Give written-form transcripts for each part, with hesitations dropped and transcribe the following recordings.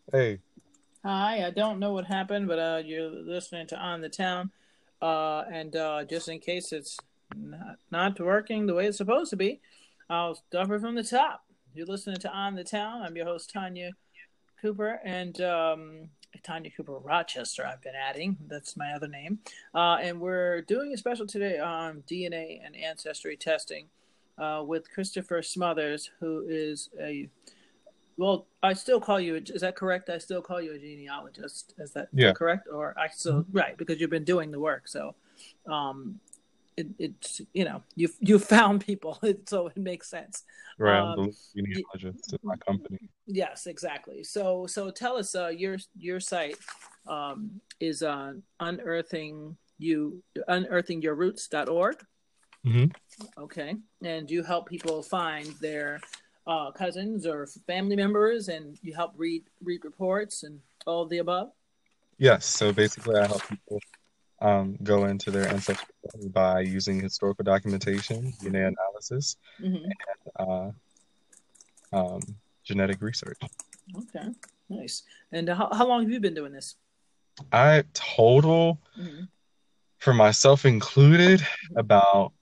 Hey, Hi, I don't know what happened, but you're listening to On the Town. And just in case it's not working the way it's supposed to be, I'll start it from the top. You're listening to On the Town. I'm your host, Tanya Cooper, and Tanya Cooper Rochester, I've been adding. That's my other name. And we're doing a special today on DNA and ancestry testing with Christopher Smothers, who is a well, I still call you. Is that correct? I still call you a genealogist. Is that yeah, correct? Or I still right because you've been doing the work. So, um, it's you found people, so it makes sense. right. I'm the Um, lead genealogist at my company. yes, exactly. So tell us. Your site is unearthingyourroots.org. hmm Okay, and you help people find their cousins or family members, and you help read reports and all of the above. Yes. So basically, I help people go into their ancestry by using historical documentation, DNA Mm-hmm. analysis, Mm-hmm. uh, um, genetic research. Okay, nice. And how long have you been doing this? I total, Mm-hmm. for myself included, Mm-hmm. about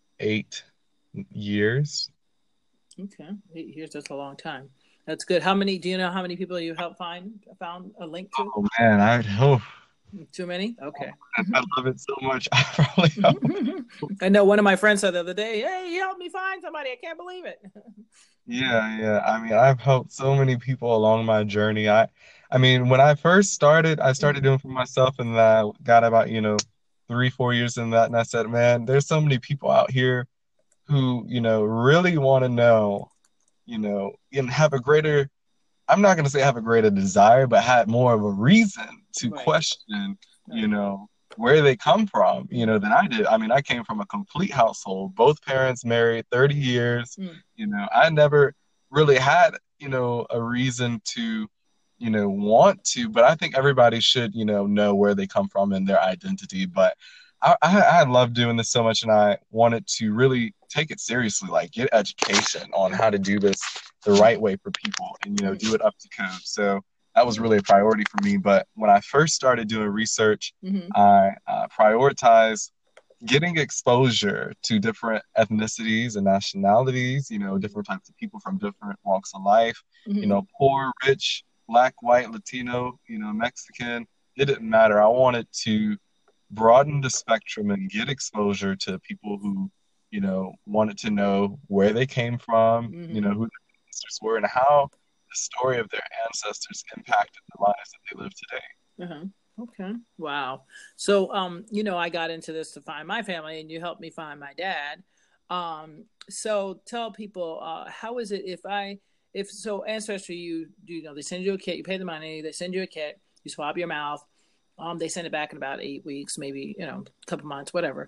8 years. Okay, 8 years. That's a long time. That's good. How many? Do you know how many people you helped found a link to? Oh man, Too many. Okay. I love it so much. I probably help. I know one of my friends said the other day, "Hey, you helped me find somebody. I can't believe it." Yeah, yeah. I mean, I've helped so many people along my journey. I mean, when I first started, I started Mm-hmm. doing for myself, and I got about, 3, 4 years in that, and I said, man, there's so many people out here who, really want to know, and have a greater, I'm not going to say have a greater desire, but had more of a reason to Right. question, you Right. know, where they come from, Mm-hmm. than I did. I mean, I came from a complete household, both parents married 30 years. I never really had, a reason to, want to, but I think everybody should, know where they come from and their identity. But I love doing this so much, and I wanted to really take it seriously, like get education on how to do this the right way for people and do it up to code. So that was really a priority for me. But when I first started doing research, Mm-hmm. I prioritized getting exposure to different ethnicities and nationalities, different types of people from different walks of life, Mm-hmm. poor, rich, black, white, Latino, Mexican. It didn't matter. I wanted to broaden the spectrum and get exposure to people who, wanted to know where they came from, Mm-hmm. who their ancestors were, and how the story of their ancestors impacted the lives that they live today. Uh-huh. Okay. Wow. So, I got into this to find my family, and you helped me find my dad. So tell people, how is it if so ancestry, they send you a kit, you pay the money, they send you a kit, you swab your mouth, they send it back in about 8 weeks, maybe a couple months, whatever,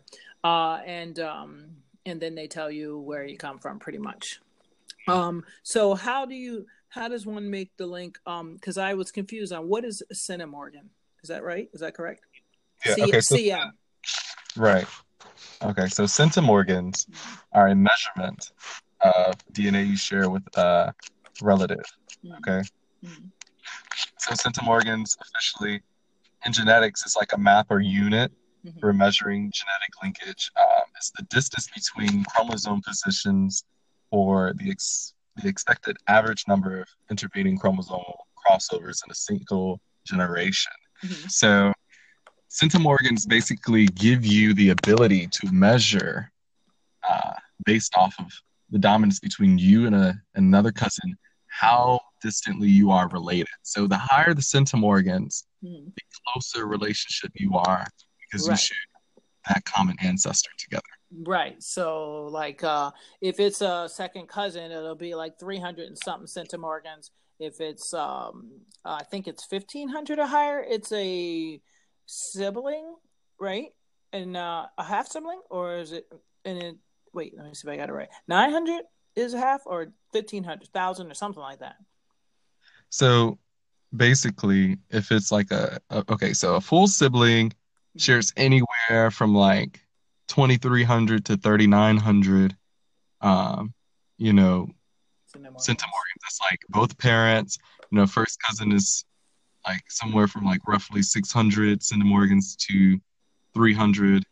and then they tell you where you come from, pretty much. So how does one make the link? Because I was confused on what is centimorgan. Is that right? Is that correct? Yeah. C Okay. So CM. right. Okay. So centimorgans are a measurement of DNA you share with a relative. Mm-hmm. Okay. Mm-hmm. So centimorgans officially in genetics is like a map or unit Mm-hmm. for measuring genetic linkage. It's the distance between chromosome positions for the expected average number of intervening chromosomal crossovers in a single generation. Mm-hmm. So centimorgans basically give you the ability to measure uh, based off of the dominance between you and another cousin, how distantly you are related. So the higher the centimorgans, Mm-hmm. the closer relationship you are because you Right. share that common ancestor together. Right. So like if it's a second cousin, it'll be like 300 and something centimorgans. If it's I think it's 1500 or higher, it's a sibling, right? And a half sibling, or is it and it wait, let me see if I got it right. 900 is a half, or 1500,000 or something like that. So basically, if it's like okay, so a full sibling Mm-hmm. shares anywhere from like 2300 to 3900 um, you know, Centimorgans. centimorgans. That's like both parents. First cousin is like somewhere from like roughly 600 centimorgans to 330,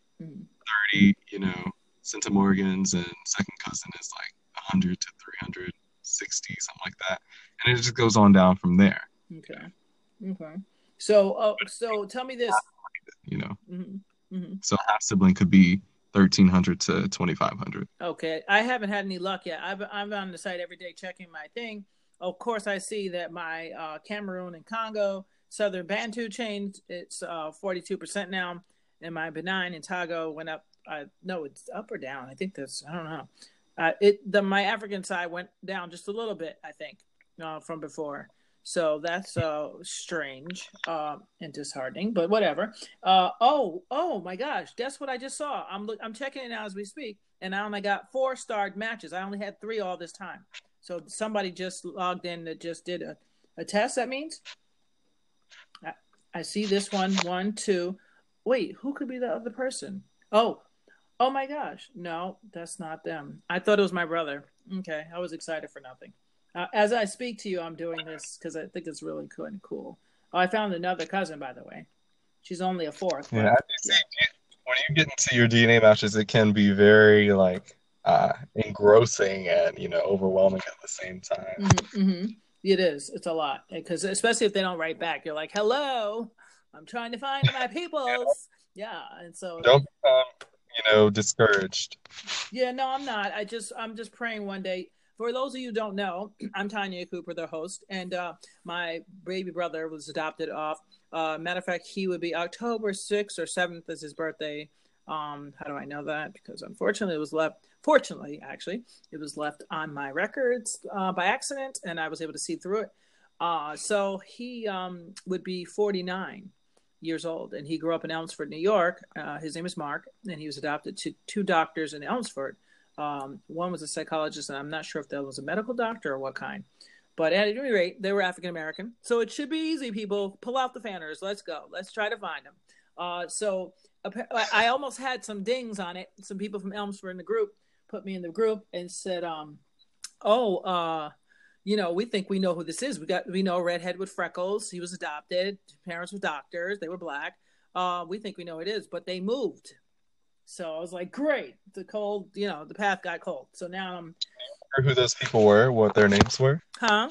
centimorgans, and second cousin is like 100 to 360, something like that. And it just goes on down from there. Okay. So tell me this. So half sibling could be 1,300 to 2,500. Okay, I haven't had any luck yet. I'm on the site every day checking my thing. Of course, I see that my Cameroon and Congo Southern Bantu changed. It's 42% now, and my Benin and Togo went up. No, it's up or down. I think that's, I don't know. My African side went down just a little bit, I think, from before. So that's strange and disheartening, but whatever. Oh my gosh! Guess what I just saw? I'm checking it now as we speak, and I only got 4-starred matches. I only had 3 all this time. So somebody just logged in that just did a test. That means I see this one, 1, 2. Wait, who could be the other person? Oh my gosh! No, that's not them. I thought it was my brother. Okay, I was excited for nothing. As I speak to you, I'm doing this because I think it's really cool. Oh, I found another cousin, by the way. She's only a 4th. Yeah, when you get into your DNA matches, it can be very like engrossing and overwhelming at the same time. It is. It's a lot because especially if they don't write back, you're like, "Hello, I'm trying to find my peoples." Yeah, and so don't become discouraged. Yeah, no, I'm not. I'm just praying one day. For those of you who don't know, I'm Tanya Cooper, the host, and my baby brother was adopted off. Matter of fact, he would be October 6th or 7th is his birthday. How do I know that? Because unfortunately, fortunately, it was left on my records by accident, and I was able to see through it. So he would be 49 years old, and he grew up in Elmsford, New York. His name is Mark, and he was adopted to 2 doctors in Elmsford. One was a psychologist, and I'm not sure if that was a medical doctor or what kind. But at any rate, they were African American. So it should be easy, people. Pull out the fanners. Let's go. Let's try to find them. So I almost had some dings on it. Some people from Elmsford in the group put me in the group and said, we think we know who this is. We know a redhead with freckles. He was adopted. His parents were doctors. They were black. We think we know who it is, but they moved. So I was like, great. The path got cold. So now I'm. Remember who those people were? What their names were? Huh?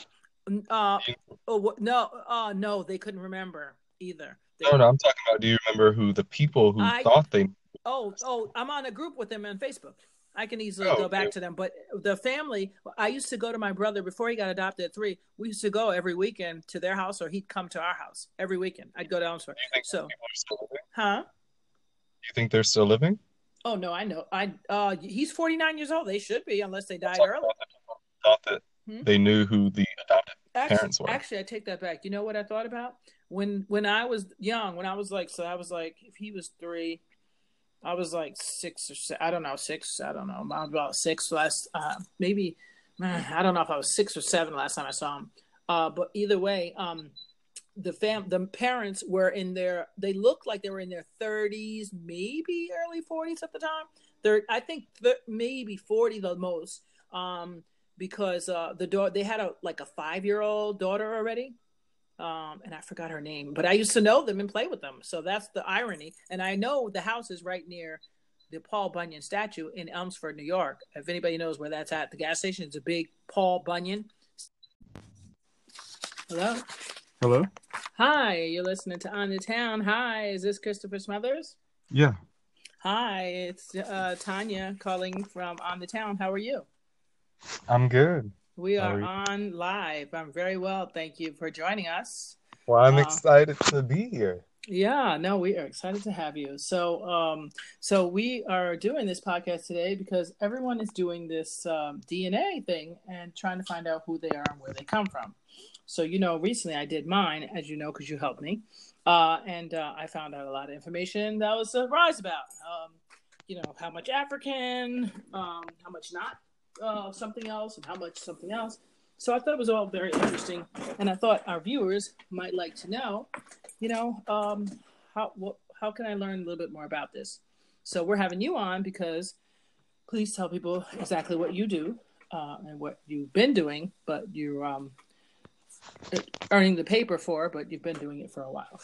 No, they couldn't remember either. No, I'm talking about. Do you remember who the people who thought they? Oh, I'm on a group with them on Facebook. I can easily go back to them. But the family, I used to go to my brother before he got adopted at 3. We used to go every weekend to their house, or he'd come to our house every weekend. I'd go down. Do you think people are still living? Huh? Do you think they're still living? Oh no, I know. He's 49 years old. They should be, unless they died early. Thought that they knew who the adopted parents were. Actually, I take that back. You know what I thought about? When I was young, when I was like, if he was 3, I was like 6 or 7. I don't know, 6. I don't know. I was about 6 last. Maybe I don't know if I was 6 or 7 last time I saw him. But either way, the parents were they looked like they were in their 30s, maybe early 40s at the time. I think maybe 40 the most, because they had a 5-year-old daughter already, and I forgot her name, but I used to know them and play with them. So that's the irony. And I know the house is right near the Paul Bunyan statue in Elmsford, New York. If anybody knows where that's at, the gas station is a big Paul Bunyan. Hello. Hi, you're listening to On the Town. Hi, is this Christopher Smothers? Yeah. Hi, it's Tanya calling from On the Town. How are you? I'm good. We are on live. I'm very well. Thank you for joining us. Well, I'm excited to be here. Yeah, no, we are excited to have you. So we are doing this podcast today because everyone is doing this DNA thing and trying to find out who they are and where they come from. So, recently I did mine, as you know, because you helped me. And I found out a lot of information that I was surprised about. How much African, how much not something else, and how much something else. So I thought it was all very interesting. And I thought our viewers might like to know, how can I learn a little bit more about this? So we're having you on because please tell people exactly what you do and what you've been doing, but you're earning the paper for, but you've been doing it for a while.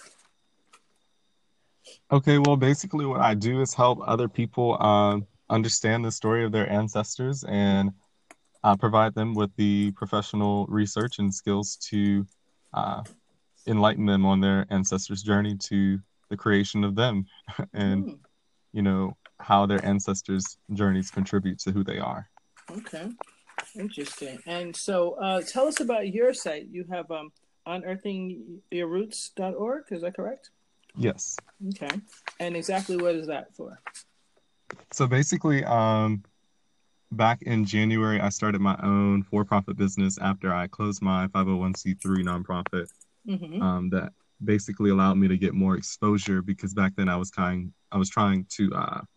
Okay, well, basically, what I do is help other people understand the story of their ancestors and provide them with the professional research and skills to uh, enlighten them on their ancestors' journey to the creation of them and, how their ancestors' journeys contribute to who they are. Okay, interesting. And so tell us about your site. You have unearthingyourroots.org, is that correct? Yes. Okay. And exactly what is that for? So basically, back in January, I started my own for-profit business after I closed my 501c3 nonprofit. That basically allowed me to get more exposure because back then I was trying to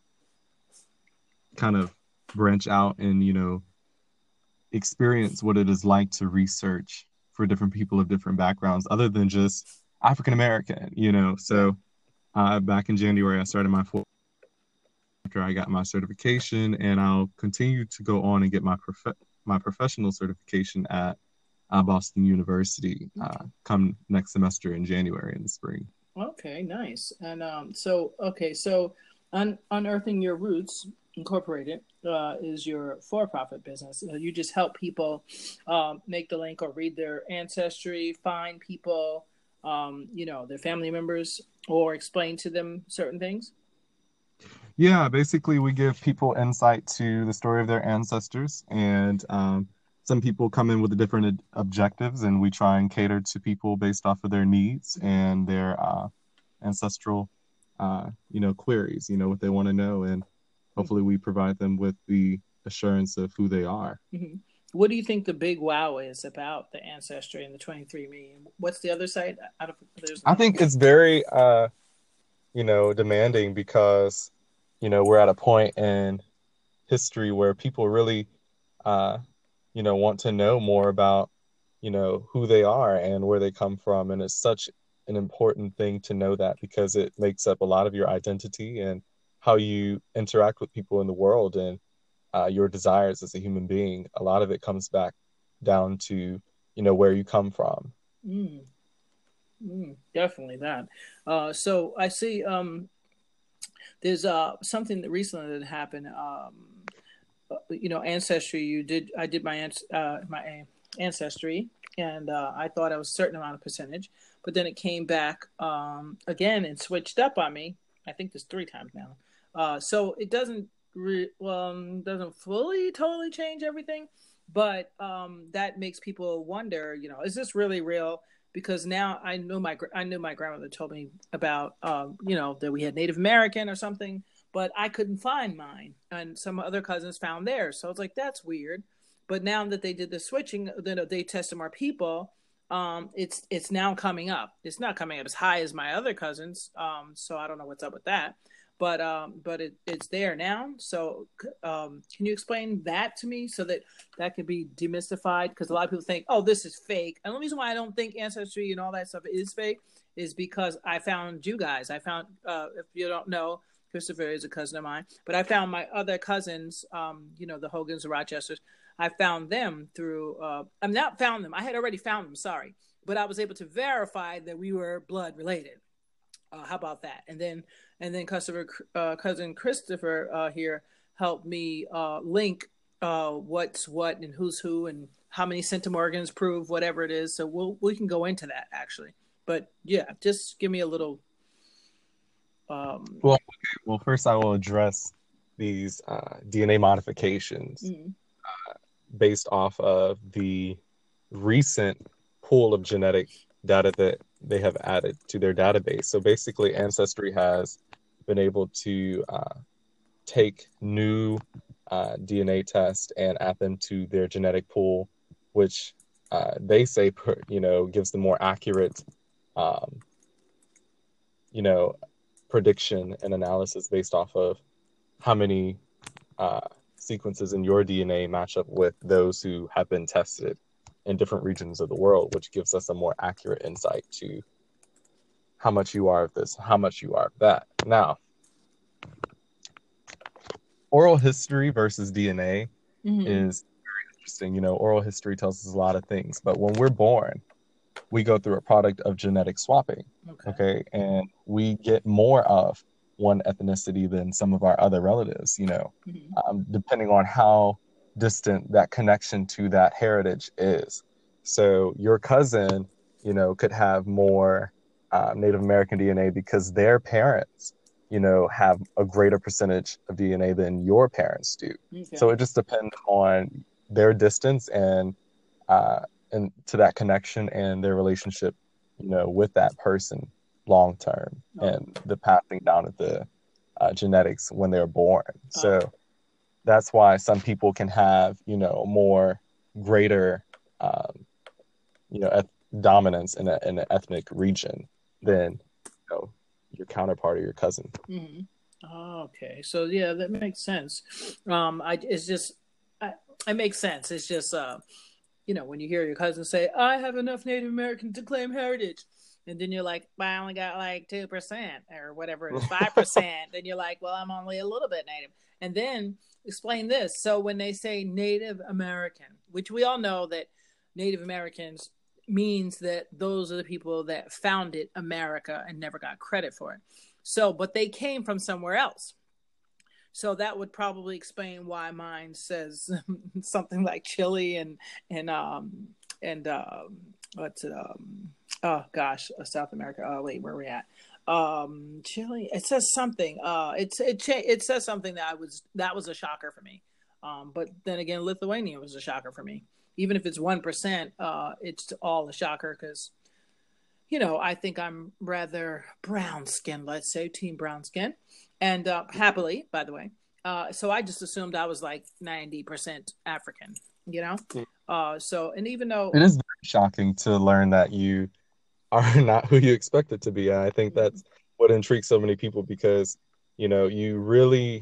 kind of branch out and experience what it is like to research for different people of different backgrounds other than just African American. So back in January I started my after I got my certification, and I'll continue to go on and get my professional certification at Boston University come next semester in January in the spring. Okay, nice. And so Unearthing Your Roots Incorporated is your for-profit business. You just help people make the link or read their ancestry, find people, their family members, or explain to them certain things. Yeah, basically we give people insight to the story of their ancestors, and some people come in with different objectives, and we try and cater to people based off of their needs and their ancestral, queries, what they want to know, and hopefully we provide them with the assurance of who they are. Mm-hmm. What do you think the big wow is about the ancestry and the 23andMe? What's the other side? I think it's very, demanding because, we're at a point in history where people really, want to know more about, who they are and where they come from. And it's such an important thing to know that because it makes up a lot of your identity and how you interact with people in the world and your desires as a human being. A lot of it comes back down to, where you come from. Definitely that. So I see there's something that recently that happened. Ancestry. I did my ancestry, and I thought I was a certain amount of percentage, but then it came back again and switched up on me. I think there's 3 times now. So it doesn't fully totally change everything, but that makes people wonder. Is this really real? Because now I knew my grandmother told me about that we had Native American or something, but I couldn't find mine, and some other cousins found theirs. So I was like, that's weird. But now that they did the switching, then they tested more people. It's now coming up. It's not coming up as high as my other cousins. So I don't know what's up with that. But it's there now. So can you explain that to me so that could be demystified? Because a lot of people think, oh, this is fake. And the reason why I don't think ancestry and all that stuff is fake is because I found you guys. I found, if you don't know, Christopher is a cousin of mine. But I found my other cousins, the Hogans, the Rochesters. I found them through, I'm not found them. I had already found them, sorry. But I was able to verify that we were blood related. How about that? And then cousin Christopher here helped me link what's what and who's who and how many centimorgans prove whatever it is. So we can go into that actually. But yeah, just give me a little. Well, first I will address these DNA modifications based off of the recent pool of genetic data that they have added to their database. So basically, Ancestry has been able to take new DNA tests and add them to their genetic pool, which they say, gives them more accurate, prediction and analysis based off of how many sequences in your DNA match up with those who have been tested in different regions of the world, which gives us a more accurate insight to how much you are of this, how much you are of that. Now, oral history versus DNA is very interesting. Oral history tells us a lot of things, but when we're born, we go through a product of genetic swapping. Okay. And we get more of one ethnicity than some of our other relatives, depending on how distant that connection to that heritage is. So your cousin, could have more Native American DNA because their parents, have a greater percentage of DNA than your parents do. Okay. So it just depends on their distance and to that connection and their relationship, with that person long term, and the passing down of the genetics when they're born. So that's why some people can have, more greater, dominance in an ethnic region than, your counterpart or your cousin. Mm-hmm. Okay, so yeah, that makes sense. It makes sense. It's just, when you hear your cousin say, "I have enough Native American to claim heritage," and then you're like, "Well, I only got like 2% or whatever it is, 5%." Then you're like, "Well, I'm only a little bit Native." And then explain this. So when they say Native American, which we all know that Native Americans means that those are the people that founded America and never got credit for it. So, but they came from somewhere else. So that would probably explain why mine says something like Chile and what's it? South America. Wait, where are we at? Chile. It says something. It says something that was a shocker for me. But then again, Lithuania was a shocker for me. Even if it's 1%, it's all a shocker because, I think I'm rather brown skinned, let's say, team brown skin. And happily, by the way. So I just assumed I was like 90% African, and even though it is very shocking to learn that you are not who you expected to be. I think that's what intrigues so many people because, you really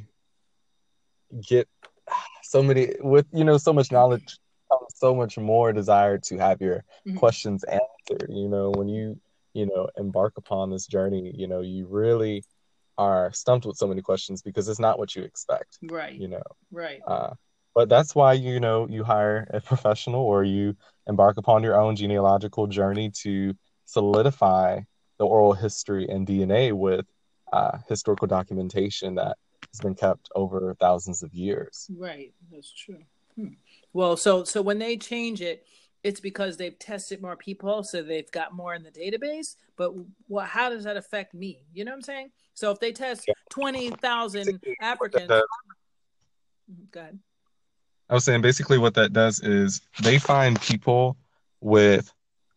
get so many with, so much knowledge, so much more desire to have your questions answered. When you, embark upon this journey, you really are stumped with so many questions because it's not what you expect. Right. Right. But that's why, you hire a professional or you embark upon your own genealogical journey to solidify the oral history and DNA with historical documentation that has been kept over thousands of years. Right. That's true. Well, so when they change it, it's because they've tested more people, so they've got more in the database. But how does that affect me? You know what I'm saying? So if they test 20,000 Africans, go ahead. I was saying basically what that does is they find people with,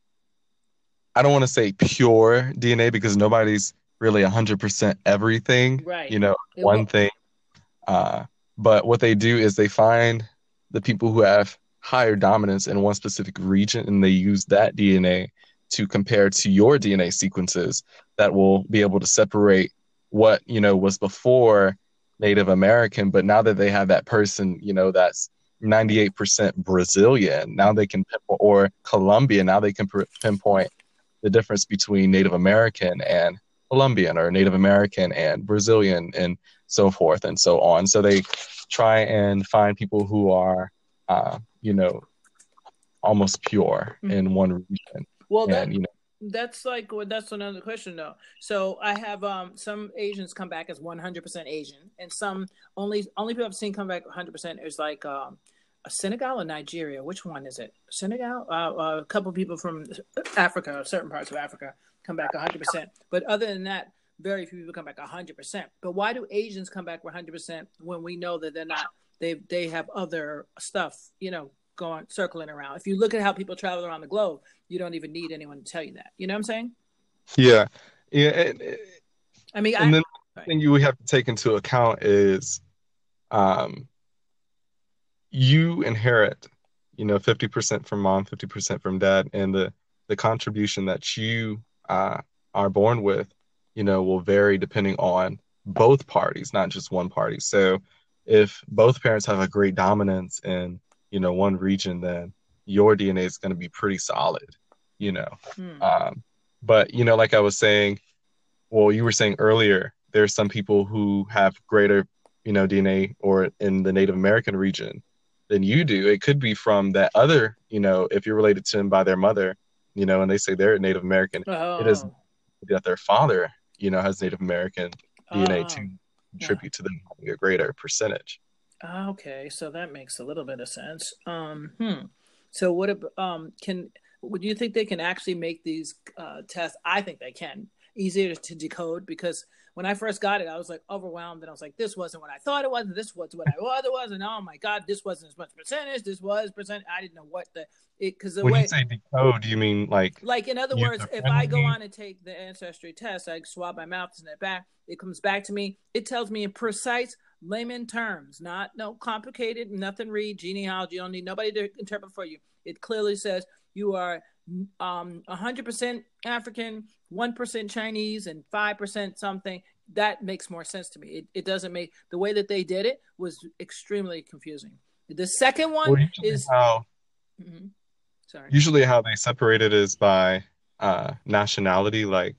I don't want to say pure DNA because nobody's really 100% everything, right. One thing. But what they do is they find the people who have higher dominance in one specific region, and they use that DNA to compare to your DNA sequences that will be able to separate what, was before Native American. But now that they have that person, that's 98% Brazilian, now they can pinpoint, or Colombian, now they can pinpoint the difference between Native American and Colombian, or Native American and Brazilian, and so forth and so on. So they try and find people who are, almost pure in one region. Well, that's another question though. So I have some Asians come back as 100% Asian, and some only people I've seen come back 100% is like Senegal or Nigeria. Which one is it? Senegal. A couple people from Africa, certain parts of Africa, come back 100%. But other than that, very few people come back 100%. But why do Asians come back 100% when we know that they're not? They have other stuff, circling around. If you look at how people travel around the globe, you don't even need anyone to tell you that. You know what I'm saying? Yeah. I mean, and then the thing you have to take into account is, you inherit, 50% from mom, 50% from dad, and the contribution that you are born with, will vary depending on both parties, not just one party. So if both parents have a great dominance in, one region, then your DNA is going to be pretty solid, But, like I was saying, well, you were saying earlier, there's some people who have greater, DNA or in the Native American region than you do. It could be from that other, if you're related to them by their mother, and they say they're Native American, it is Oh, that their father, has Native American DNA oh, to oh. contribute to them having a greater percentage. Okay, so that makes a little bit of sense. So what can would you think they can actually make these tests? I think they can easier to decode because when I first got it, I was like overwhelmed and I was like, this wasn't what I thought it was, and this was what I thought it was, and oh my god, this wasn't as much percentage. This was percent. I didn't know what the it because the When you way say decode, do you mean like like in other words, user if I go friendly? on and take the ancestry test, I swab my mouth and it back, it comes back to me. It tells me in precise layman terms, not no complicated, nothing read genealogy. You don't need nobody to interpret for you. It clearly says you are 100% African, 1% Chinese, and 5% something. That makes more sense to me. It doesn't make the way that they did it was extremely confusing. The second one Well, is mhm, sorry. usually how they separate it is by nationality, like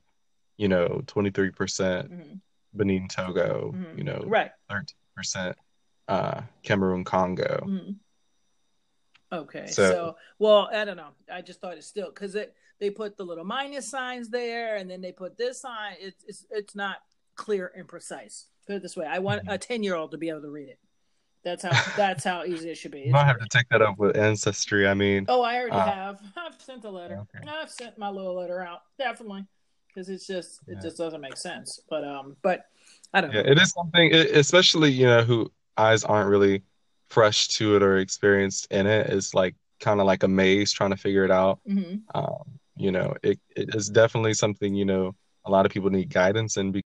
23% Mm-hmm. Benin Togo, Mm-hmm. Right. 13% Cameroon Congo. Mm-hmm. Okay, So so well, I don't know. I just thought it's still because they put the little minus signs there, and then they put this sign. It's not clear and precise. Put it this way: I want a 10-year-old to be able to read it. That's how easy it should be. you It's might have to take that up with Ancestry. I mean, oh, I already uh, have. I've sent a letter. okay, I've sent my little letter out definitely because it yeah, just doesn't make sense. But I don't yeah, know. it is something, especially who eyes aren't really fresh to it or experienced in it. It's like kind of like a maze trying to figure it out. Mm-hmm. It is definitely something a lot of people need guidance in